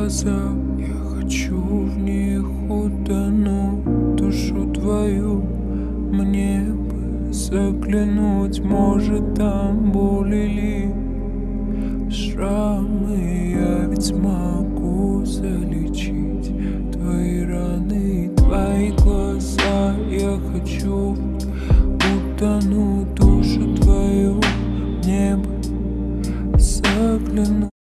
глаза, я хочу в них утонуть. Душу твою мне бы заглянуть, может там боль или шрамы я ведь смогу залечить.